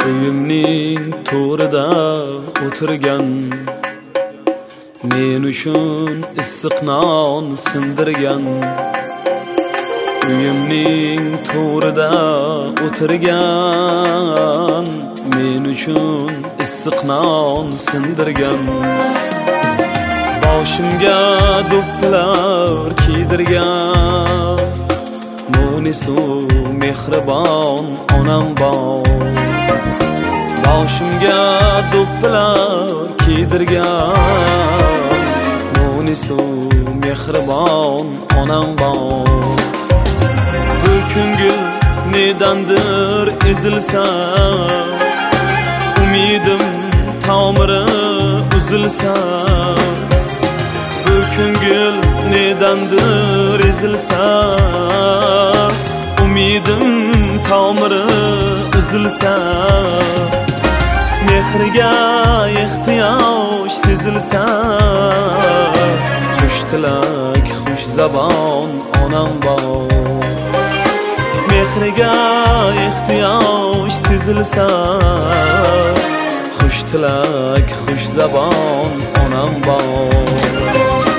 uyimning to'rida o'tirgan, men uchun issiq non sindirgan. Uyimning to'rida o'tirgan, men uchun issiq non sindirgan. Boshimga do'ppilar kiydirgan, Munisu mehribon onam bor. Boshimga do'ppilar kiydirgan, Munisu mehribon onam bor. Bu ko'ngil nedandir ezilsa, umidim tomiri uzilsa. Bu ko'ngil nedandir ezilsa, umidim tomiri uzilsa. Mehriga ehtiyoj sezilsa, xush tilak, xush zabon onam bor. Mehriga ehtiyoj sezilsa, xush tilak, xush zabon onam bor.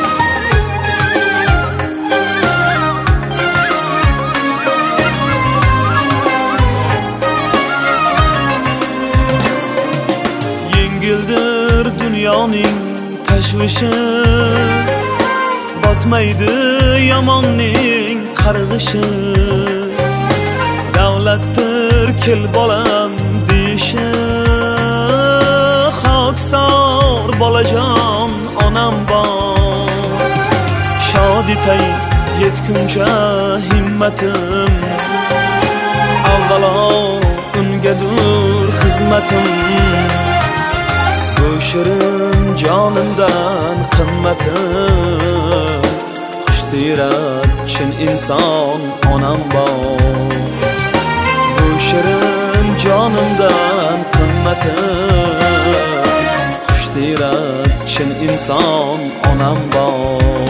Yengildir dunyoning tashvishi, botmaydi yomonning qarg'ishi. Davlatdir kel bolam deyishi, xoksor bolajon onam bor. Shod etay yetguncha himmatim, avvalo ungadur xizmatim. Bu shirin jonimdan qimmatim, xush siyrat chin inson onam bor. Bu shirin jonimdan qimmatim, xush siyrat chin inson onam bor.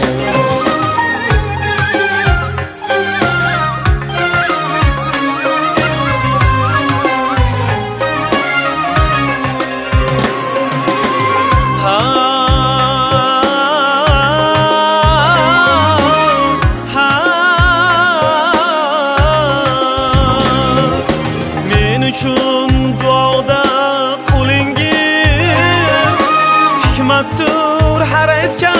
Uchun duoda qo'lingiz, hikmatdir har aytgan